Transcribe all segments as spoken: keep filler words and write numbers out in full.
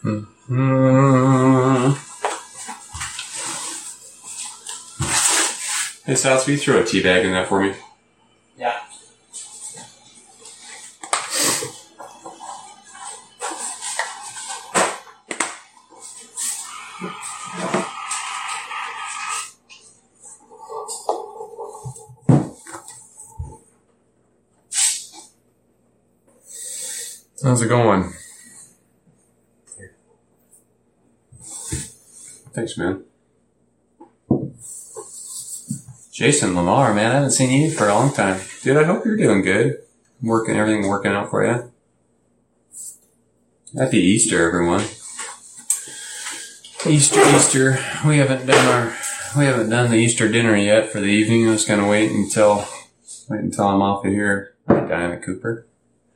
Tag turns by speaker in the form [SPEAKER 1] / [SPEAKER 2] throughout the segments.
[SPEAKER 1] Mm-hmm. Hey, Sals, will you throw a tea bag in that for me?
[SPEAKER 2] Yeah.
[SPEAKER 1] How's it going? Thanks, man. Jason Lamar, man, I haven't seen you for a long time. Dude, I hope you're doing good. Working, everything working out for you. Happy Easter, everyone. Easter, Easter. We haven't done our, we haven't done the Easter dinner yet for the evening. I was gonna wait until, wait until I'm off of here. Hi, Diana Cooper.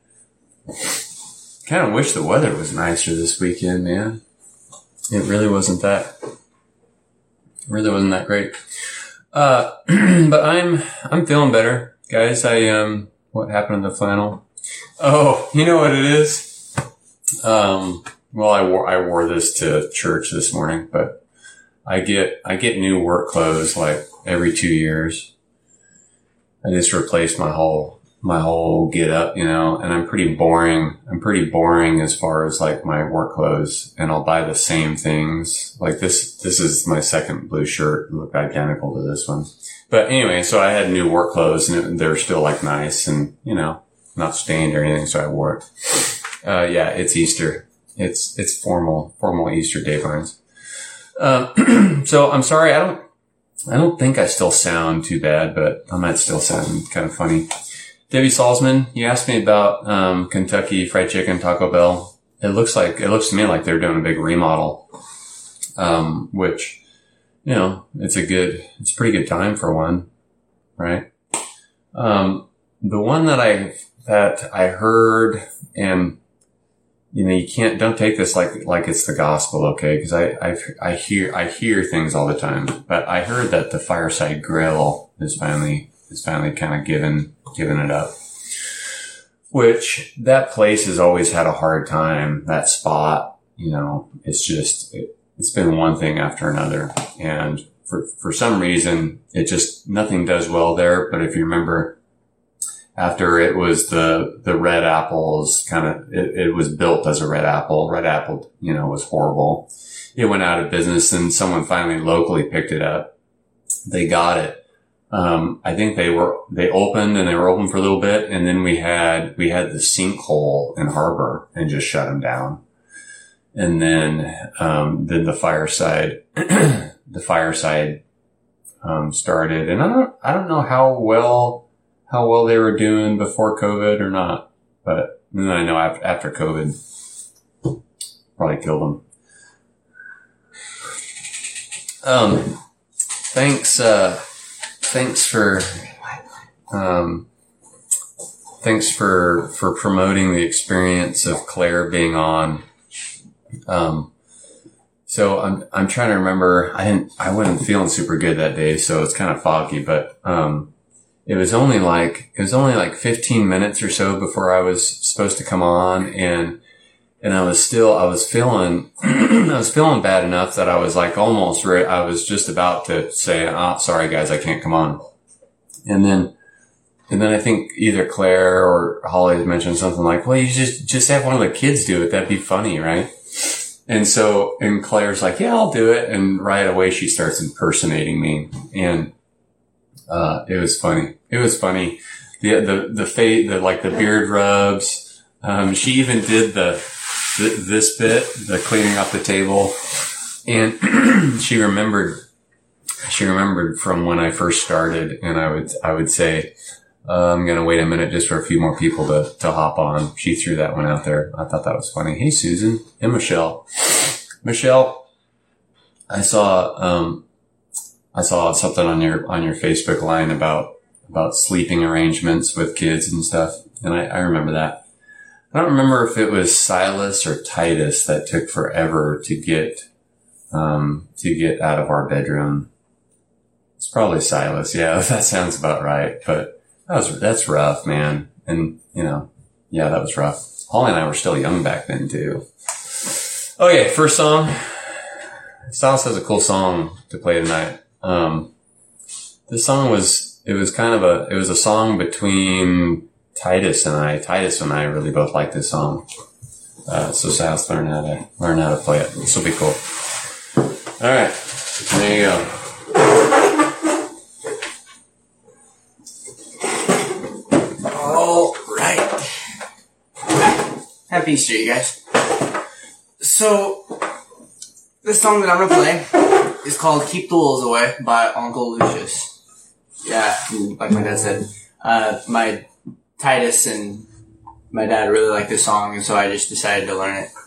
[SPEAKER 1] Kind of wish the weather was nicer this weekend, man. It really wasn't that, really wasn't that great. Uh, but I'm, I'm feeling better, guys. I, um, what happened to the flannel? Oh, you know what it is? Um, well, I wore, I wore this to church this morning, but I get, I get new work clothes like every two years. I just replaced my whole, my whole get up, you know, and I'm pretty boring. I'm pretty boring as far as like my work clothes, and I'll buy the same things. Like this, this is my second blue shirt, look identical to this one. But anyway, so I had new work clothes and they're still like nice and, you know, not stained or anything. So I wore it. Uh, yeah, it's Easter. It's, it's formal, formal Easter day vines. Um, so I'm sorry. I don't, I don't think I still sound too bad, but I might still sound kind of funny. Debbie Salzman, you asked me about um Kentucky Fried Chicken, Taco Bell. It looks like, it looks to me like they're doing a big remodel, um, which, you know, it's a good, it's a pretty good time for one, right? Um, the one that I, that I heard, and, you know, you can't, don't take this like, like it's the gospel, okay? Cause I, I, I hear, I hear things all the time, but I heard that the Fireside Grill is finally, is finally kind of given, given it up, which that place has always had a hard time. That spot, you know, it's just, it, it's been one thing after another. And for, for some reason, it just, nothing does well there. But if you remember, after it was the, the Red Apples kind of, it, it was built as a Red Apple. Red Apple, you know, was horrible. It went out of business and someone finally locally picked it up. They got it. Um, I think they were, they opened and they were open for a little bit. And then we had, we had the sinkhole in Harbor and just shut them down. And then, um, then the Fireside, the Fireside, um, started. And I don't, I don't know how well, how well they were doing before COVID or not. But then I know after, after COVID, probably killed them. Um, thanks, uh, Thanks for, um, thanks for, for promoting the experience of Claire being on. Um, so I'm, I'm trying to remember, I didn't, I wasn't feeling super good that day, so it's kind of foggy, but, um, it was only like, it was only like fifteen minutes or so before I was supposed to come on, and, and I was still, I was feeling, I was feeling bad enough that I was like almost re- I was just about to say, oh, sorry guys, I can't come on. And then, and then I think either Claire or Holly had mentioned something like, well, you just, just have one of the kids do it. That'd be funny, right? And so, and Claire's like, yeah, I'll do it. And right away she starts impersonating me. And, uh, it was funny. It was funny. The, the, the fate, the, like the beard rubs. Um, she even did the, this bit, the cleaning up the table, and she remembered, she remembered from when I first started, and I would, I would say, uh, I'm going to wait a minute just for a few more people to, to hop on. She threw that one out there. I thought that was funny. Hey, Susan and Michelle. Michelle, I saw, um, I saw something on your, on your Facebook line about, about sleeping arrangements with kids and stuff. And I, I remember that. I don't remember if it was Silas or Titus that took forever to get, um, to get out of our bedroom. It's probably Silas. Yeah, that sounds about right. But that was, that's rough, man. And, you know, yeah, that was rough. Holly and I were still young back then too. Okay, first song. Styles has a cool song to play tonight. Um, this song was, it was kind of a, it was a song between Titus and I. Titus and I really both like this song. Uh, so Styles learn how to, learn how to play it. This will be cool. Alright. There you go.
[SPEAKER 2] All right. Happy Easter, you guys. So, this song that I'm gonna play is called Keep the Wolves Away by Uncle Lucius. Yeah, like my dad said. Uh, my Titus and my dad really like this song, and so I just decided to learn it.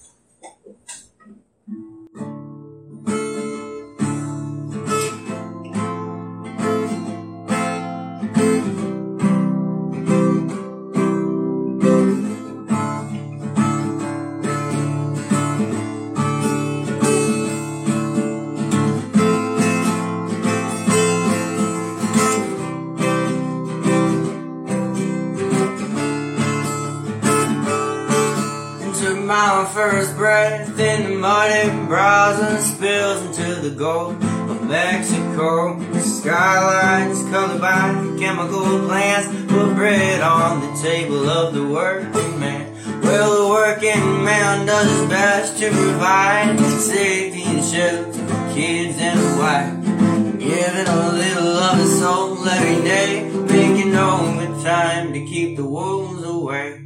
[SPEAKER 2] My first breath in the muddy browse and spills into the Gulf of Mexico. The skylines colored by chemical plants put bread on the table of the working man. Well, the working man does his best to provide safety and shelter for kids and a wife, giving a little of his soul every day, making overtime to keep the wolves away.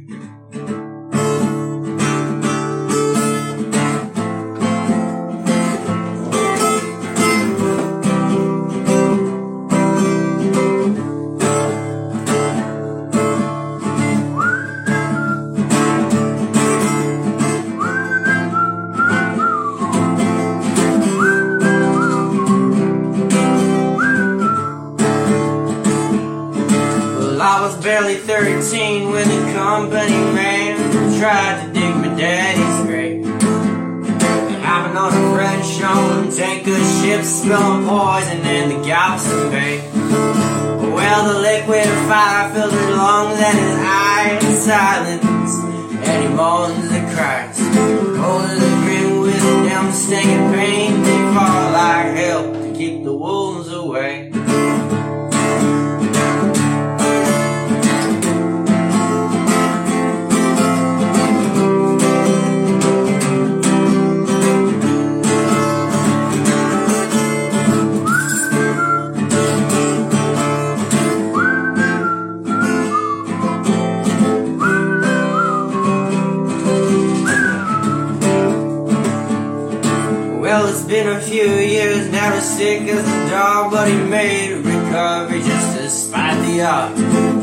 [SPEAKER 2] Barely thirteen when the company man tried to dig my daddy's grave. Hopping on a French owned tanker ship, spilling poison in the Galveston Bay. Well, the liquid fire filled his lungs and his eyes silence, and he moans and cries. Cold as a grin with a damn stinging pain, they fall like hell to keep the wolves away. Well, it's been a few years now, as sick as a dog, but he made a recovery just despite the odds.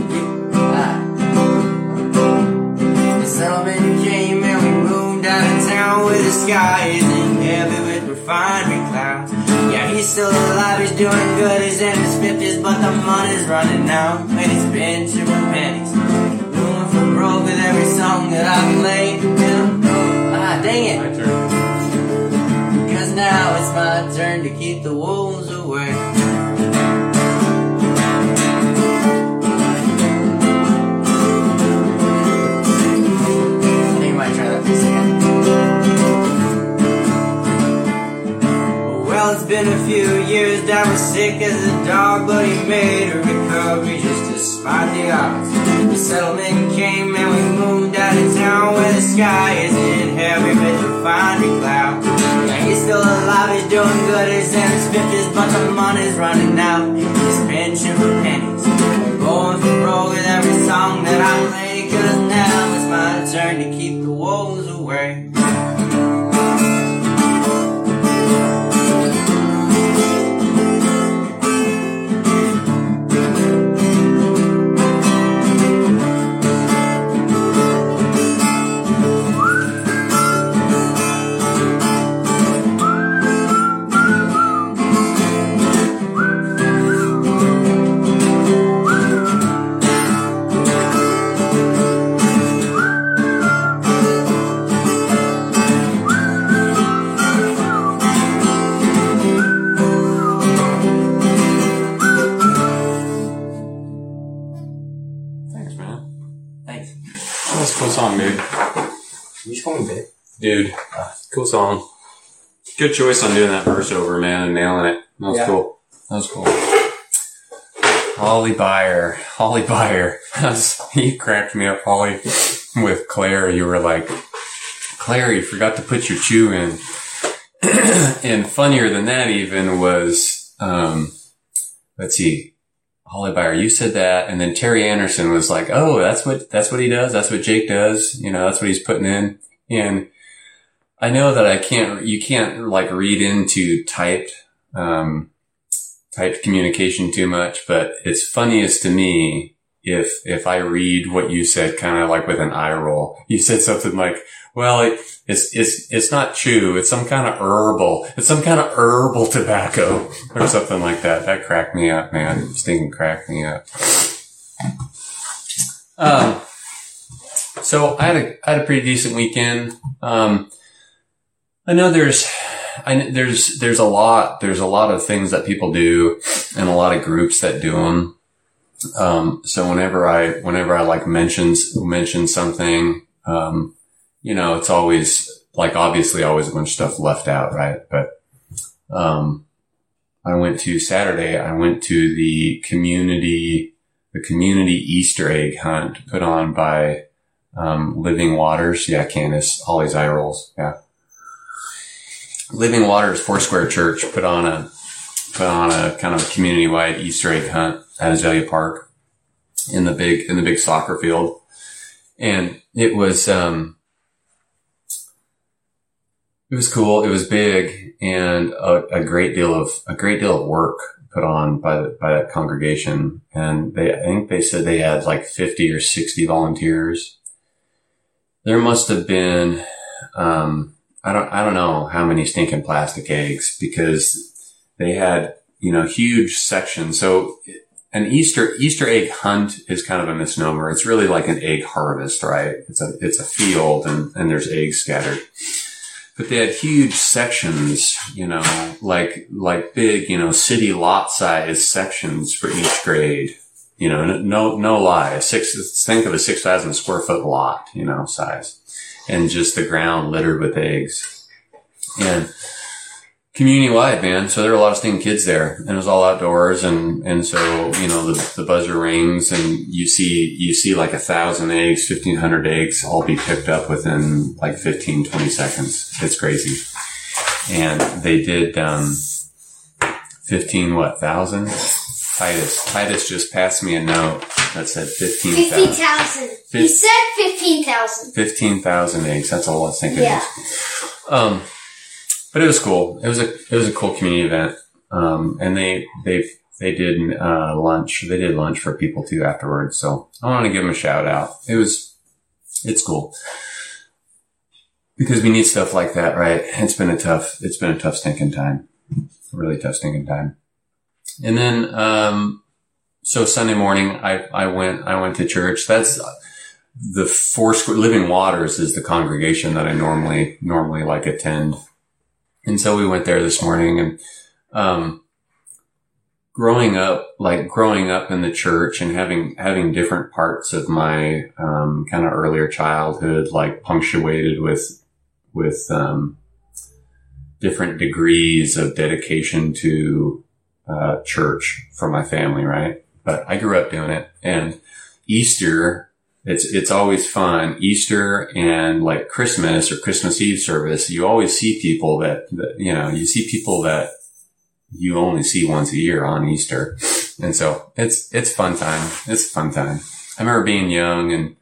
[SPEAKER 2] The settlement came and we moved out of town where the sky isn't heavy with refinery clouds. Yeah, he's still alive, he's doing good, he's in his fifties, but the money's running out, and he's pinching for pennies. Doing for broke with every song that I play. Ah, dang it.
[SPEAKER 1] My turn.
[SPEAKER 2] Now it's my turn to keep the wolves away. I think I might try that for a second. Well, it's been a few years, Dad was sick as a dog, but he made a recovery just despite the odds. The settlement came and we moved out of town where the sky isn't heavy with refinery clouds. He's still alive, he's doing good, he's in his fifties, but the money's running out. He's pinching for pennies, going for broke with every song that I play, cause now it's my turn to keep the wolves away.
[SPEAKER 1] That's a cool song, dude.
[SPEAKER 2] You just call me babe.
[SPEAKER 1] Dude, cool song. Good choice on doing that verse over, man, and nailing it. That was yeah. cool. That was cool. Holly Byer. Holly Byer. You cracked me up, Holly, with Claire. You were like, Claire, you forgot to put your chew in. And funnier than that even was, um, let's see, Holly Byer, you said that. And then Terry Anderson was like, oh, that's what, that's what he does. That's what Jake does. You know, that's what he's putting in. And I know that I can't, you can't like read into typed, um, typed communication too much, but it's funniest to me if, if I read what you said kind of like with an eye roll. You said something like, well, it, it's, it's, it's not chew. It's some kind of herbal. It's some kind of herbal tobacco or something like that. That cracked me up, man. Stinking cracked me up. Um, so I had a, I had a pretty decent weekend. Um, I know there's, I, there's, there's a lot, there's a lot of things that people do and a lot of groups that do them. Um, so whenever I, whenever I like mentions, mention something, um, you know, it's always like, obviously always a bunch of stuff left out, right? But, um, I went to Saturday, I went to the community, the community Easter egg hunt put on by, um, Living Waters. Yeah, Candace, Holly's eye rolls. Yeah. Living Waters Foursquare Church put on a, put on a kind of community-wide Easter egg hunt at Azalea Park in the big, in the big soccer field. And it was, um, it was cool. It was big and a, a great deal of, a great deal of work put on by, the, by that congregation. And they, I think they said they had like fifty or sixty volunteers. There must have been, um, I don't, I don't know how many stinking plastic eggs because they had, you know, huge sections. So an Easter, Easter egg hunt is kind of a misnomer. It's really like an egg harvest, right? It's a, it's a field and, and there's eggs scattered. But they had huge sections, you know, like, like big, you know, city lot size sections for each grade. You know, no, no lie. Six, think of a six thousand square foot lot, you know, size. And just the ground littered with eggs. And community wide, man. So there were a lot of stinking kids there and it was all outdoors. And, and so, you know, the, the buzzer rings and you see, you see like a thousand eggs, fifteen hundred eggs all be picked up within like fifteen, twenty seconds. It's crazy. And they did, um, fifteen, what, thousand? Titus. Titus just passed me a note that said fifteen thousand.
[SPEAKER 3] fifteen thousand. He said fifteen thousand.
[SPEAKER 1] fifteen thousand eggs. That's all I was thinking.
[SPEAKER 3] Yeah.
[SPEAKER 1] Um, but it was cool. It was a, it was a cool community event. Um, and they, they, they did, uh, lunch. They did lunch for people too afterwards. So I want to give them a shout out. It was, it's cool. Because we need stuff like that, right? It's been a tough, it's been a tough stinking time. A really tough stinking time. And then, um, so Sunday morning, I, I went, I went to church. That's the Foursquare, Living Waters is the congregation that I normally, normally like attend. And so we went there this morning and, um, growing up, like growing up in the church and having, having different parts of my, um, kind of earlier childhood, like punctuated with, with, um, different degrees of dedication to, uh, church for my family, right? But I grew up doing it. And Easter, it's, it's always fun. Easter and like Christmas or Christmas Eve service, you always see people that, that, you know, you see people that you only see once a year on Easter. And so it's, it's fun time. It's a fun time. I remember being young and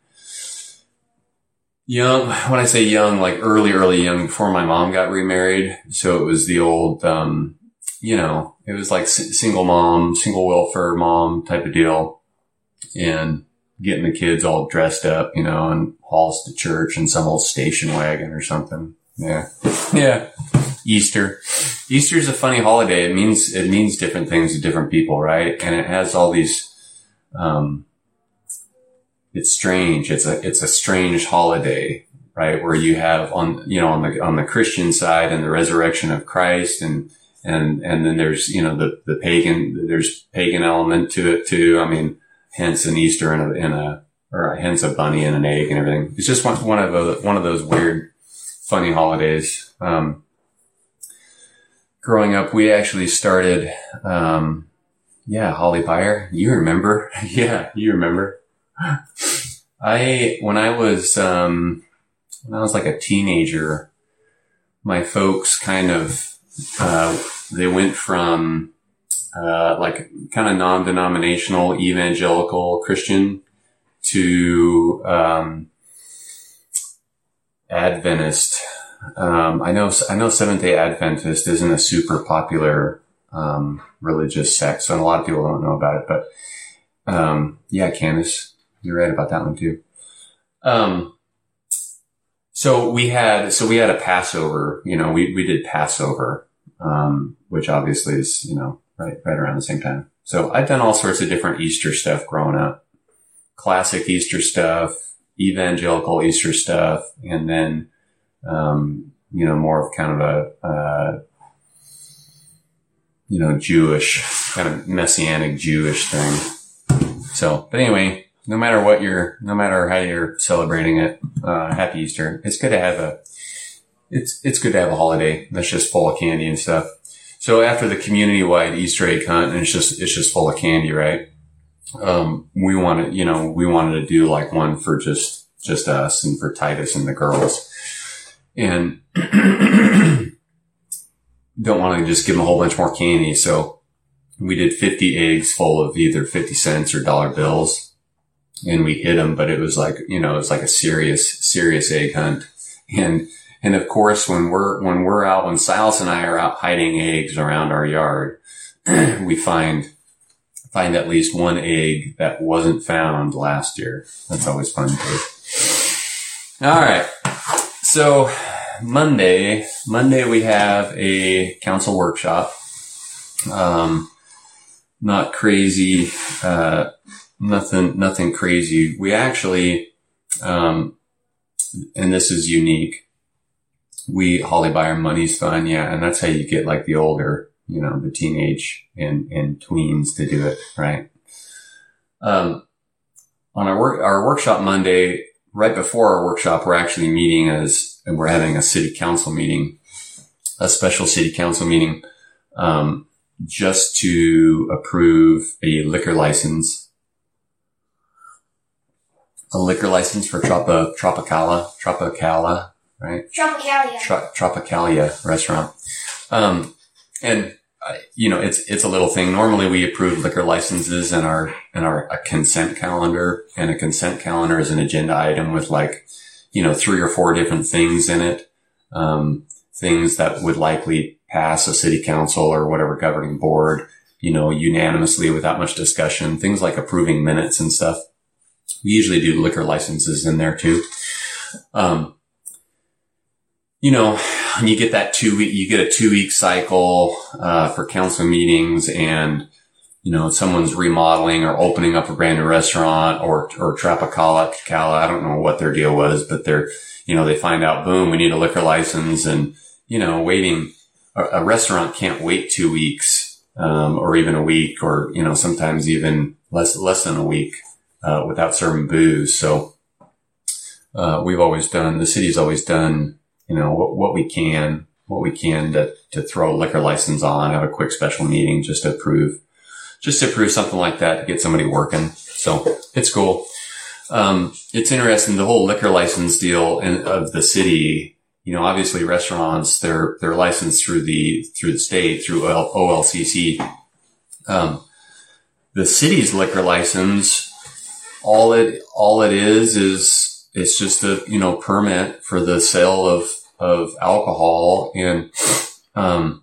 [SPEAKER 1] young, when I say young, like early, early young before my mom got remarried. So it was the old, um, you know, it was like s- single mom, single welfare mom type of deal and getting the kids all dressed up, you know, and hauls to church in some old station wagon or something. Yeah. Yeah. Easter. Easter's a funny holiday. It means, it means different things to different people, right? And it has all these, um, it's strange. It's a, it's a strange holiday, right? Where you have on, you know, on the, on the Christian side and the resurrection of Christ and, and, and then there's, you know, the, the pagan, there's pagan element to it too. I mean, hence an Easter in a, in a, or hence a bunny and an egg and everything. It's just one, one of those, one of those weird funny holidays. Um, growing up, we actually started, um, yeah, Holly Byer. You remember? yeah, you remember. I, when I was, um, when I was like a teenager, my folks kind of, uh, they went from, uh, like kind of non-denominational evangelical Christian to, um, Adventist. Um, I know, I know Seventh Day Adventist isn't a super popular, um, religious sect, so a lot of people don't know about it, but, um, yeah, Candace, you're right about that one too. Um, so we had, so we had a Passover, you know, we, we did Passover, um, which obviously is, you know, right, right around the same time. So I've done all sorts of different Easter stuff growing up, classic Easter stuff, evangelical Easter stuff, and then, um, you know, more of kind of a, uh, you know, Jewish, kind of messianic Jewish thing. So, but anyway, no matter what you're, no matter how you're celebrating it, uh, happy Easter. It's good to have a, it's, it's good to have a holiday that's just full of candy and stuff. So after the community-wide Easter egg hunt, and it's just, it's just full of candy, right? Um, we wanted, you know, we wanted to do like one for just, just us and for Titus and the girls. And don't want to just give them a whole bunch more candy. So we did fifty eggs full of either fifty cents or dollar bills. And we hid them, but it was like, you know, it was like a serious, serious egg hunt. And, and of course, when we're, when we're out, when Silas and I are out hiding eggs around our yard, we find, find at least one egg that wasn't found last year. That's always fun too. All right. So Monday, Monday we have a council workshop. Um, not crazy, uh, nothing, nothing crazy. We actually, um, and this is unique. We, Holly Byer Money's Fun. Yeah. And that's how you get like the older, you know, the teenage and, and tweens to do it. Right. Um, on our work, our workshop Monday, right before our workshop, we're actually meeting as, and we're having a city council meeting, a special city council meeting, um, just to approve a liquor license, a liquor license for Tropa, Tropicala, Tropicala, right?
[SPEAKER 3] Tropicalia.
[SPEAKER 1] Tro- Tropicalia restaurant. Um, and, uh, you know, it's, it's a little thing. Normally we approve liquor licenses in our, in our a consent calendar, and a consent calendar is an agenda item with like, you know, three or four different things in it. Um, things that would likely pass a city council or whatever governing board, you know, unanimously without much discussion, things like approving minutes and stuff. We usually do liquor licenses in there too. Um, you know, when you get that two week, you get a two week cycle, uh, for council meetings, and, you know, someone's remodeling or opening up a brand new restaurant, or, or Tropicala, Cala, I don't know what their deal was, but they're, you know, they find out, boom, we need a liquor license, and, you know, waiting, a, a restaurant can't wait two weeks, um, or even a week, or, you know, sometimes even less, less than a week, uh, without serving booze. So, uh, we've always done, the city's always done, you know, what, what we can, what we can to, to throw a liquor license on, have a quick special meeting just to approve, just to approve something like that to get somebody working. So it's cool. Um, it's interesting, the whole liquor license deal in, of the city, you know, obviously restaurants, they're, they're licensed through the, through the state, through O L C C. Um, the city's liquor license, all it, all it is, is it's just a, you know, permit for the sale of, of alcohol, and, um,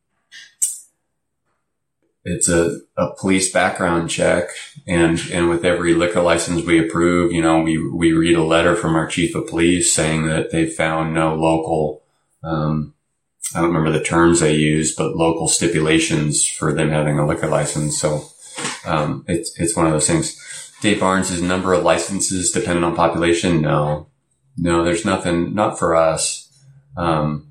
[SPEAKER 1] it's a, a police background check, and, and with every liquor license we approve, you know, we, we read a letter from our chief of police saying that they've found no local, um, I don't remember the terms they use, but local stipulations for them having a liquor license. So, um, it's, it's one of those things. Dave Barnes' number of licenses dependent on population? No, no, there's nothing, not for us. Um,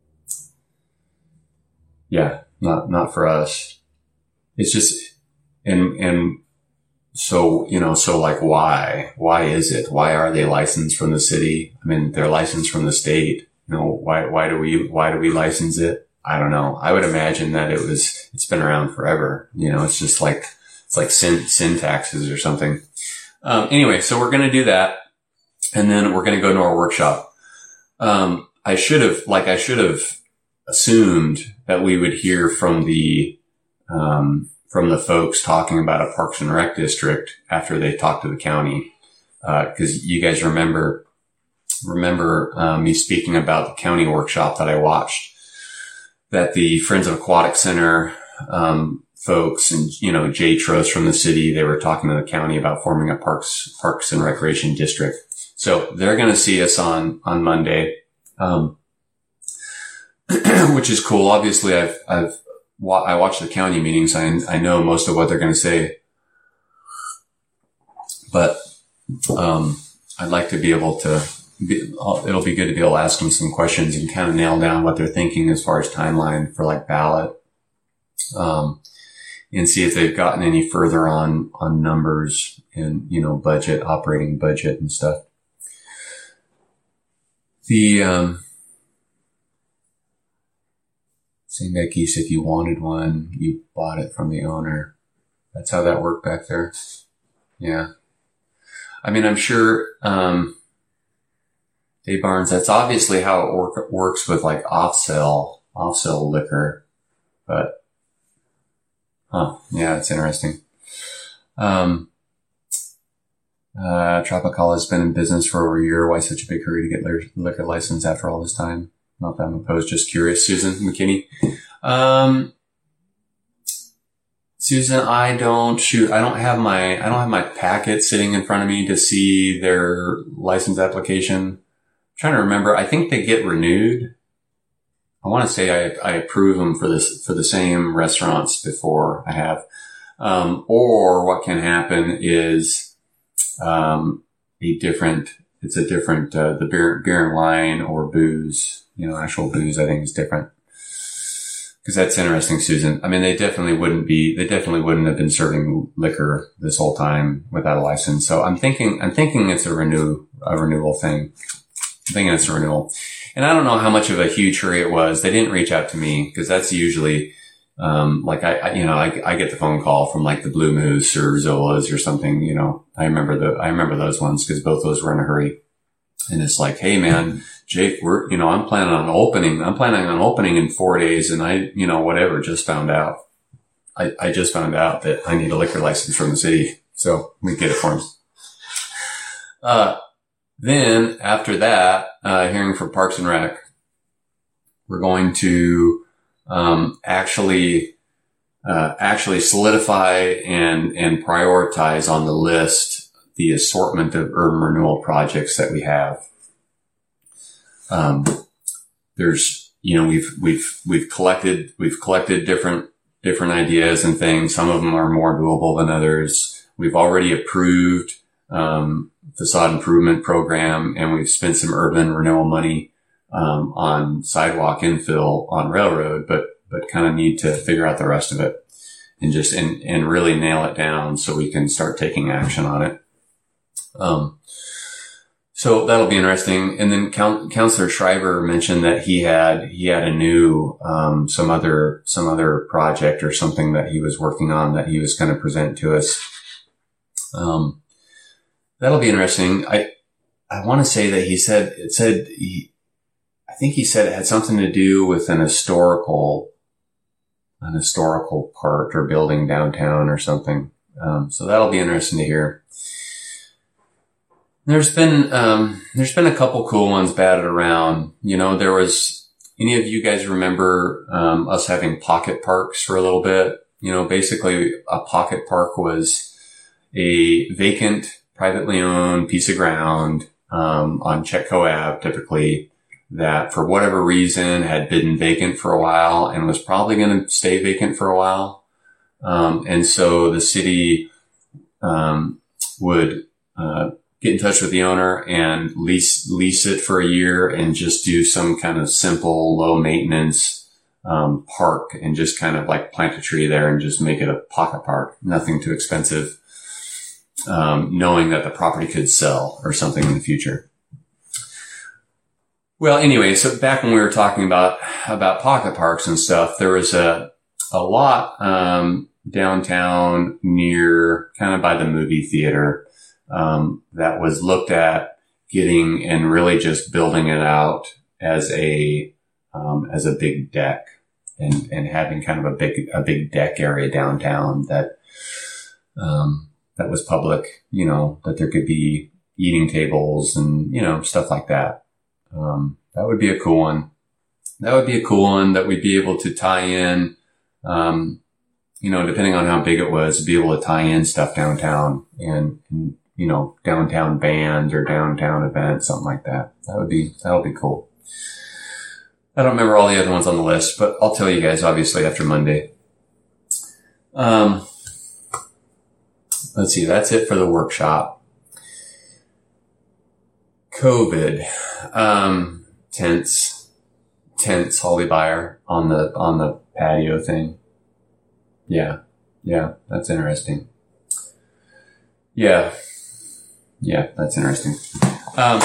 [SPEAKER 1] yeah, not, not for us. It's just, and, and so, you know, so like why, why is it? Why are they licensed from the city? I mean, they're licensed from the state, You know, why, why do we, why do we license it? I don't know. I would imagine that it was, it's been around forever. You know, it's just like, it's like sin, sin taxes or something. Um, anyway, so we're going to do that. And then we're going to go to our workshop. Um, I should have, like, I should have assumed that we would hear from the, um, from the folks talking about a Parks and Rec district after they talked to the county. Uh, cause you guys remember, remember, um, me speaking about the county workshop that I watched, that the Friends of Aquatic Center, um, folks and, you know, Jay Trost from the city, they were talking to the county about forming a parks, parks and recreation district. So they're going to see us on, on Monday. Um, which is cool. Obviously I've, I've, wa- I watch the county meetings. I, I know most of what they're going to say, but, um, I'd like to be able to be, it'll be good to be able to ask them some questions and kind of nail down what they're thinking as far as timeline for like ballot. Um, and see if they've gotten any further on, on numbers and, you know, budget, operating budget and stuff. The, um, Saint Becky's, if you wanted one, you bought it from the owner. That's how that worked back there. Yeah. I mean, I'm sure, um, Dave Barnes, that's obviously how it work, works with like off-sale, off-sale liquor, but, huh, yeah, it's interesting. Um, uh, Tropical has been in business for over a year. Why such a big hurry to get their liquor license after all this time? Not that I'm opposed, just curious. Susan McKinney. Um, Susan, I don't shoot. I don't have my, I don't have my packet sitting in front of me to see their license application. I'm trying to remember. I think they get renewed. I want to say I, I approve them for this, for the same restaurants before I have. Um, or what can happen is, um, a different, it's a different, uh, the beer, beer and wine or booze. You know, actual booze, I think, is different. Because that's interesting, Susan. I mean, they definitely wouldn't be, they definitely wouldn't have been serving liquor this whole time without a license. So I'm thinking, I'm thinking it's a renew, a renewal thing. I'm thinking it's a renewal. And I don't know how much of a huge hurry it was. They didn't reach out to me because that's usually, um, like I, I you know, I, I get the phone call from like the Blue Moose or Zola's or something, you know, I remember the, I remember those ones because both those were in a hurry. And it's like, hey man, Jake, we're, you know, I'm planning on opening, I'm planning on opening in four days and I, you know, whatever, just found out. I, I just found out that I need a liquor license from the city. So we get it for him. Uh, then after that, uh, hearing from Parks and Rec, we're going to, um, actually, uh, actually solidify and, and prioritize on the list the assortment of urban renewal projects that we have. Um, there's, you know, we've, we've, we've collected, we've collected different, different ideas and things. Some of them are more doable than others. We've already approved, um, facade improvement program and we've spent some urban renewal money, um, on sidewalk infill on Railroad, but, but kind of need to figure out the rest of it and just, and, and really nail it down so we can start taking action on it. Um, so that'll be interesting. And then Count, Councillor Schreiber mentioned that he had, he had a new, um, some other, some other project or something that he was working on that he was going to present to us. Um, that'll be interesting. I, I want to say that he said, it said, he, I think he said it had something to do with an historical, an historical park or building downtown or something. Um, so that'll be interesting to hear. There's been, um, there's been a couple cool ones batted around. You know, there was, any of you guys remember, um, us having pocket parks for a little bit? You know, basically a pocket park was a vacant, privately owned piece of ground, um, on Chetco Ave typically that for whatever reason had been vacant for a while and was probably going to stay vacant for a while. Um, and so the city, um, would, uh, get in touch with the owner and lease, lease it for a year and just do some kind of simple, low maintenance, um, park and just kind of like plant a tree there and just make it a pocket park. Nothing too expensive. Um, knowing that the property could sell or something in the future. Well, anyway, so back when we were talking about, about pocket parks and stuff, there was a, a lot, um, downtown near kind of by the movie theater, um, that was looked at getting and really just building it out as a, um, as a big deck and, and having kind of a big, a big deck area downtown that, um, that was public, you know, that there could be eating tables and, you know, stuff like that. Um, that would be a cool one. That would be a cool one that we'd be able to tie in, um, you know, depending on how big it was, be able to tie in stuff downtown and, and, you know, downtown bands or downtown events, something like that. That would be, that would be cool. I don't remember all the other ones on the list, but I'll tell you guys obviously after Monday. Um, let's see. That's it for the workshop. COVID, um, tents, tents, Holly Buyer on the, on the patio thing. Yeah. Yeah. That's interesting. Yeah. Yeah. That's interesting. Um,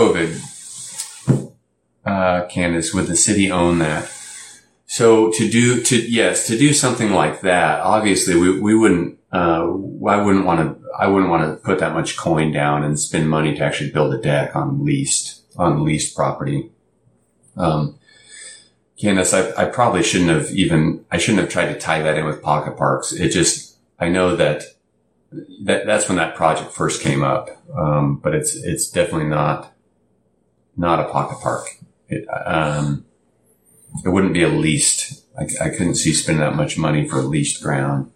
[SPEAKER 1] COVID, uh, Candace, would the city own that? So to do, to, yes, to do something like that, obviously we, we wouldn't, uh, I wouldn't want to, I wouldn't want to put that much coin down and spend money to actually build a deck on leased, on leased property. Um, Candace, I, I probably shouldn't have even, I shouldn't have tried to tie that in with pocket parks. It just, I know that, that, that's when that project first came up. Um, but it's, it's definitely not, not a pocket park. It, um, it wouldn't be a leased, I, I couldn't see spending that much money for a leased ground.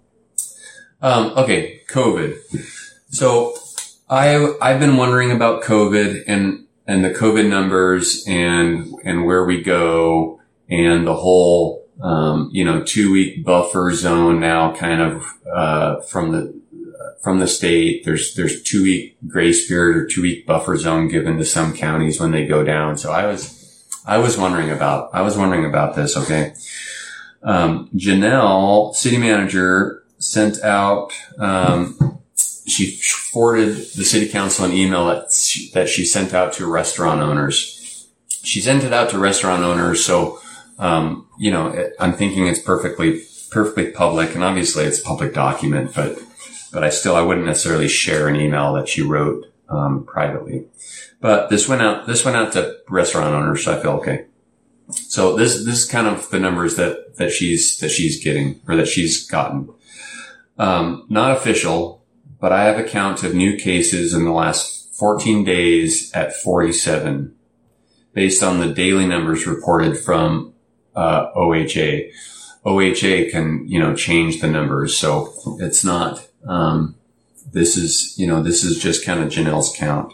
[SPEAKER 1] Um, okay, COVID. So I, I've been wondering about COVID and, and the COVID numbers and, and where we go and the whole, um, you know, two week buffer zone now kind of, uh, from the, from the state. There's, there's two week grace period or two week buffer zone given to some counties when they go down. So I was, I was wondering about, I was wondering about this. Okay. Um, Janelle, city manager, sent out, um, she forwarded the city council an email that she, that she sent out to restaurant owners. She sent it out to restaurant owners. So, um, you know, it, I'm thinking it's perfectly, perfectly public, and obviously it's a public document, but, but I still, I wouldn't necessarily share an email that she wrote, um, privately. But this went out, this went out to restaurant owners. So I feel okay. So this, this is kind of the numbers that, that she's, that she's getting or that she's gotten. Um, not official, but I have a count of new cases in the last fourteen days at forty-seven based on the daily numbers reported from, uh, O H A. O H A can, you know, change the numbers. So it's not, um, this is, you know, this is just kind of Janelle's count.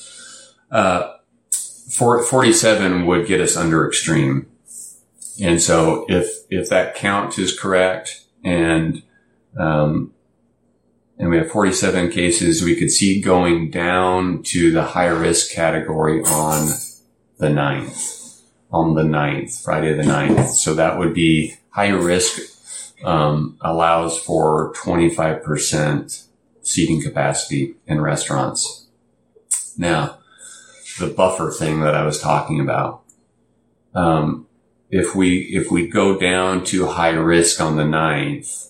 [SPEAKER 1] Uh, for, forty-seven would get us under extreme. And so if, if that count is correct and, um, and we have forty-seven cases, we could see going down to the high risk category on the ninth, on the ninth, Friday the ninth. So that would be high risk, um, allows for twenty-five percent seating capacity in restaurants. Now, the buffer thing that I was talking about, um, if we, if we go down to high risk on the ninth,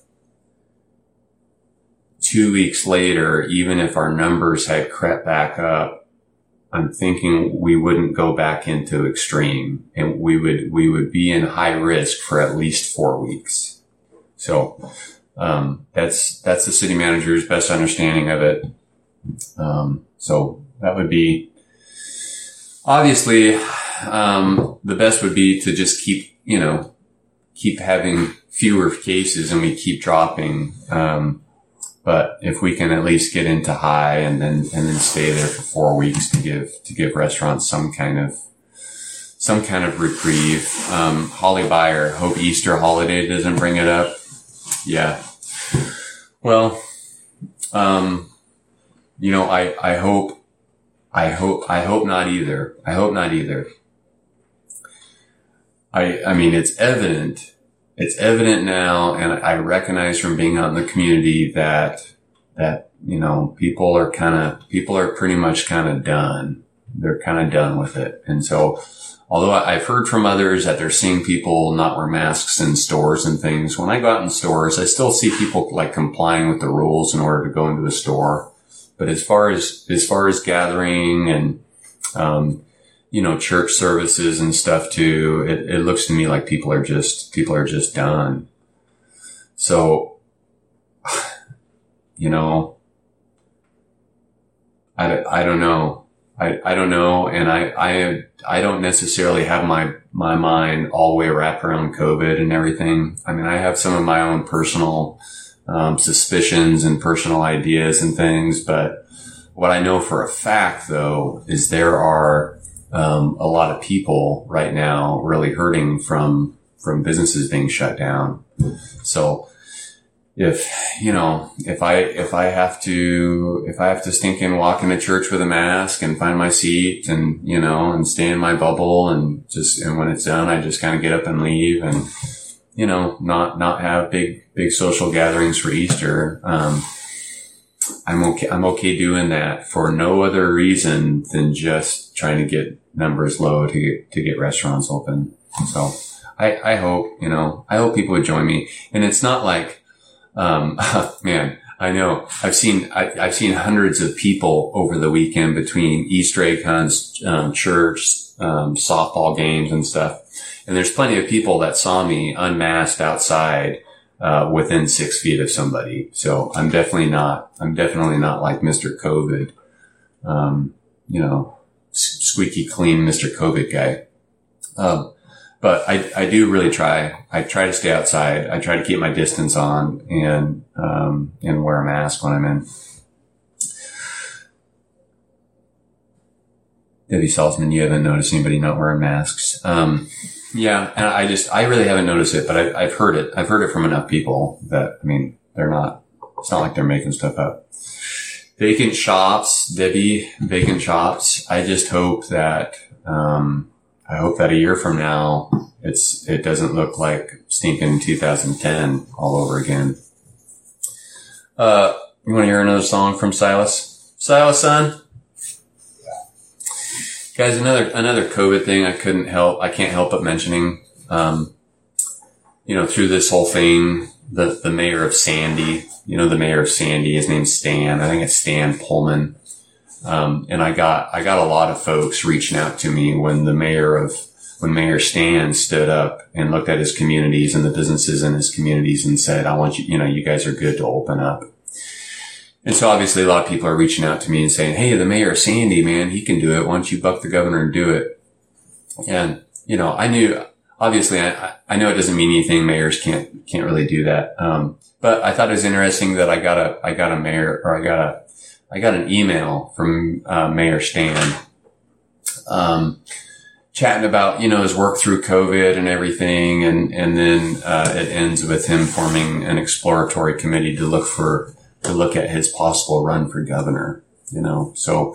[SPEAKER 1] two weeks later, even if our numbers had crept back up, I'm thinking we wouldn't go back into extreme and we would, we would be in high risk for at least four weeks. So, um, that's, that's the city manager's best understanding of it. Um, so that would be, obviously, um, the best would be to just keep, you know, keep having fewer cases and we keep dropping. Um, but if we can at least get into high and then, and then stay there for four weeks to give, to give restaurants some kind of, some kind of reprieve. Um, Holly Buyer, hope Easter holiday doesn't bring it up. Yeah. Well, um, you know, I, I hope, I hope, I hope not either. I hope not either. I, I mean, it's evident, it's evident now. And I recognize from being out in the community that, that, you know, people are kind of, people are pretty much kind of done. they're kind of done with it. And so, although I've heard from others that they're seeing people not wear masks in stores and things, when I go out in stores, I still see people like complying with the rules in order to go into the store. But as far as, as far as gathering and, um, you know, church services and stuff too, it, it looks to me like people are just, people are just done. So, you know, I, I don't know. I, I don't know. And I, I, I don't necessarily have my, my mind all the way wrapped around COVID and everything. I mean, I have some of my own personal, um, suspicions and personal ideas and things. But what I know for a fact though, is there are, um, a lot of people right now really hurting from, from businesses being shut down. So, If, you know, if I, if I have to, if I have to stink and walk into church with a mask and find my seat and, you know, and stay in my bubble and just, and when it's done, I just kind of get up and leave and, you know, not, not have big, big social gatherings for Easter. Um, I'm okay, I'm okay doing that for no other reason than just trying to get numbers low to get, to get restaurants open. So I, I hope, you know, I hope people would join me. And it's not like, Um, man, I know I've seen, I, I've seen hundreds of people over the weekend between Easter egg hunts, um, church, um, softball games and stuff. And there's plenty of people that saw me unmasked outside, uh, within six feet of somebody. So I'm definitely not, I'm definitely not like Mister COVID, um, you know, squeaky clean Mister COVID guy. Um, But I, I do really try. I try to stay outside. I try to keep my distance on and, um, and wear a mask when I'm in. Debbie Salzman, you haven't noticed anybody not wearing masks. Um, yeah, and I just, I really haven't noticed it, but I, I've heard it. I've heard it from enough people that, I mean, they're not, it's not like they're making stuff up. Vacant shops, Debbie, vacant shops. I just hope that, um, I hope that a year from now, it's, it doesn't look like stinking two thousand ten all over again. Uh, you want to hear another song from Silas? Silas, son? Guys, another, another COVID thing I couldn't help, I can't help but mentioning, um, you know, through this whole thing, the, the mayor of Sandy, you know, the mayor of Sandy, his name's Stan. I think it's Stan Pullman. Um, and I got, I got a lot of folks reaching out to me when the mayor of, when Mayor Stan stood up and looked at his communities and the businesses in his communities and said, I want you, you know, you guys are good to open up. And so obviously a lot of people are reaching out to me and saying, hey, the mayor of Sandy, man, he can do it. Why don't you buck the governor and do it? And, you know, I knew, obviously I, I know it doesn't mean anything. Mayors can't, can't really do that. Um, but I thought it was interesting that I got a, I got a mayor or I got a, I got an email from, uh, Mayor Stan, um, chatting about, you know, his work through COVID and everything. And, and then, uh, it ends with him forming an exploratory committee to look for, to look at his possible run for governor, you know. So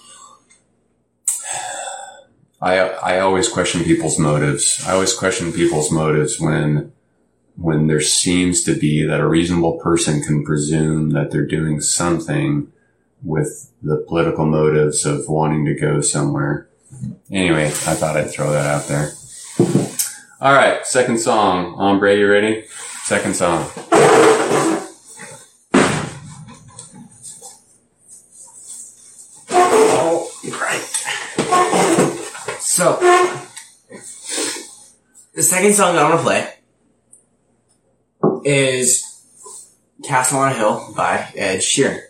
[SPEAKER 1] I, I always question people's motives. I always question people's motives when, when there seems to be that a reasonable person can presume that they're doing something with the political motives of wanting to go somewhere. Anyway, I thought I'd throw that out there. All right. Second song. Ombre, you ready? Second song.
[SPEAKER 2] All right. So, the second song I want to play is Castle on a Hill by Ed Sheeran.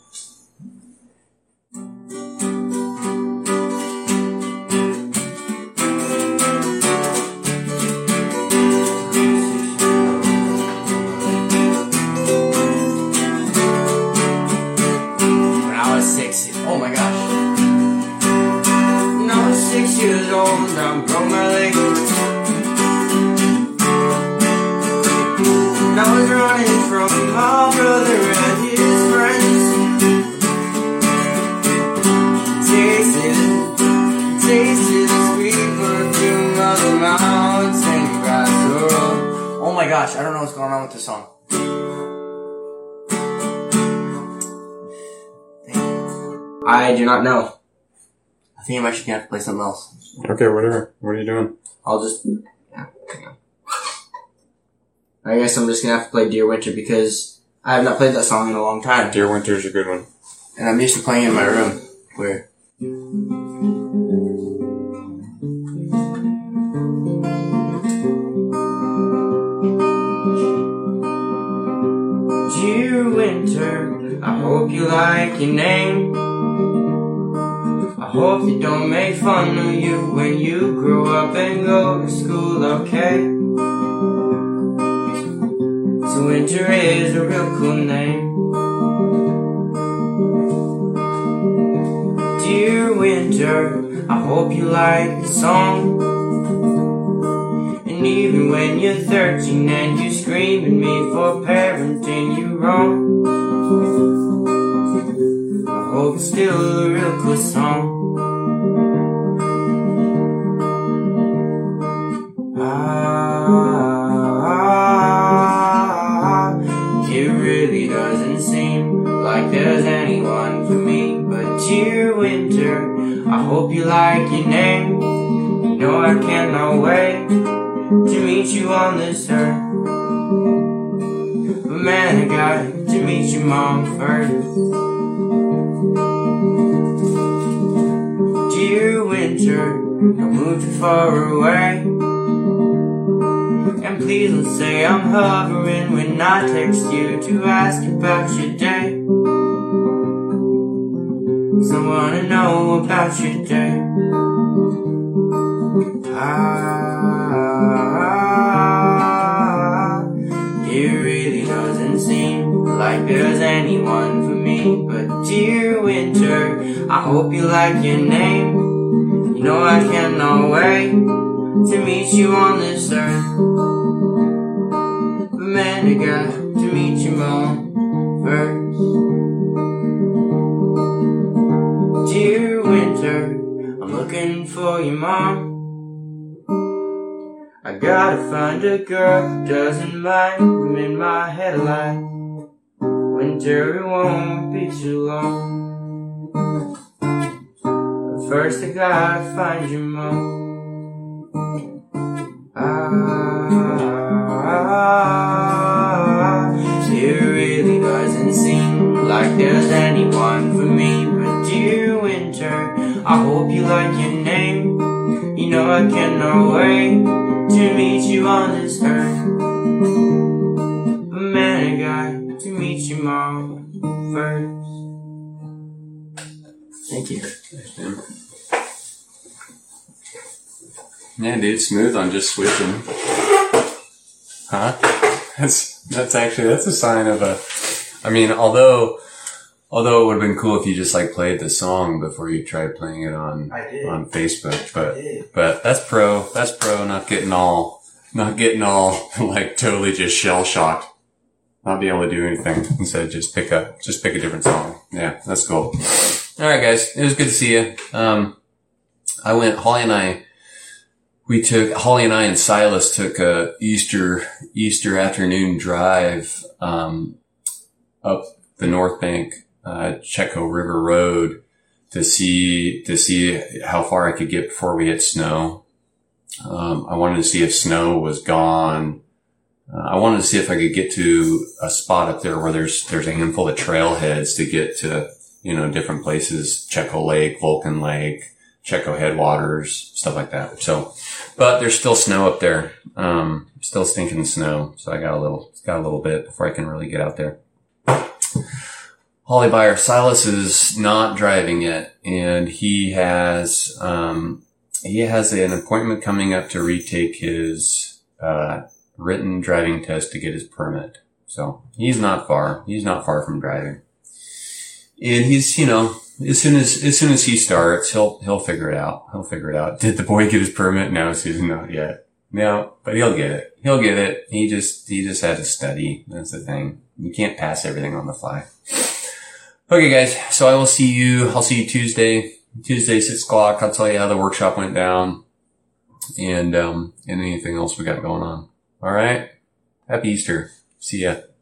[SPEAKER 2] Years old, I broke my leg. And I was running from my brother and his friends. Tasted, tasted the sweet perfume of the mountain grass world. Oh my gosh, I don't know what's going on with this song. I do not know. I think I'm actually gonna have to play something else.
[SPEAKER 1] Okay, whatever. What are you doing?
[SPEAKER 2] I'll just, yeah, hang on. I guess I'm just gonna have to play Dear Winter because I have not played that song in a long time.
[SPEAKER 1] Dear Winter's a good one.
[SPEAKER 2] And I'm used to playing it in my room, where... Dear Winter, I hope you like your name. I hope they don't make fun of you when you grow up and go to school, okay? So Winter is a real cool name. Dear Winter, I hope you like the song. And even when you're thirteen and you scream at me for parenting you wrong, I hope it's still a real cool song. Ah, it really doesn't seem like there's anyone for me. But dear Winter, I hope you like your name. You know I cannot wait to meet you on this earth. But man, I got to meet your mom first. Dear Winter, don't move too far away. And please don't say I'm hovering when I text you to ask about your day. 'Cause I wanna know about your day. Ah, it really doesn't seem like there's anyone for me. But dear Winter, I hope you like your name. You know I cannot wait to meet you on this earth. But man, I got to meet your mom first. Dear Winter, I'm looking for your mom. I gotta find a girl who doesn't mind I'm in my head a lot. Winter, it won't be too long. But first I gotta find your mom. Ah, it really doesn't seem like there's anyone for me. But dear Winter, I hope you like your name. You know I cannot wait to meet you on this earth. But man, I got to meet your mom first. Thank you.
[SPEAKER 1] Yeah, dude, smooth on just switching. Huh? That's, that's actually, that's a sign of a, I mean, although, although it would have been cool if you just like played the song before you tried playing it on, on Facebook, but, but that's pro, that's pro, not getting all, not getting all like totally just shell shocked. Not being able to do anything. Instead, just pick up, just pick a different song. Yeah, that's cool. All right, guys. It was good to see you. Um, I went, Holly and I, we took, Holly and I and Silas took a Easter, Easter afternoon drive, um, up the North Bank, uh, Checo River Road to see, to see how far I could get before we hit snow. Um, I wanted to see if snow was gone. Uh, I wanted to see if I could get to a spot up there where there's, there's a handful of trailheads to get to, you know, different places, Checo Lake, Vulcan Lake, Checo Headwaters, stuff like that. So, but there's still snow up there. Um, still stinking snow. So I got a little, got a little bit before I can really get out there. Holly Buyer, Silas is not driving yet, and he has, um, he has an appointment coming up to retake his, uh, written driving test to get his permit. So he's not far. He's not far from driving. And he's, you know, as soon as, as soon as he starts, he'll, he'll figure it out. He'll figure it out. Did the boy get his permit? No, Susan, not yet. No, but he'll get it. He'll get it. He just, he just had to study. That's the thing. You can't pass everything on the fly. Okay, guys. So I will see you, I'll see you Tuesday, Tuesday, six o'clock. I'll tell you how the workshop went down and, um, and anything else we got going on. All right. Happy Easter. See ya.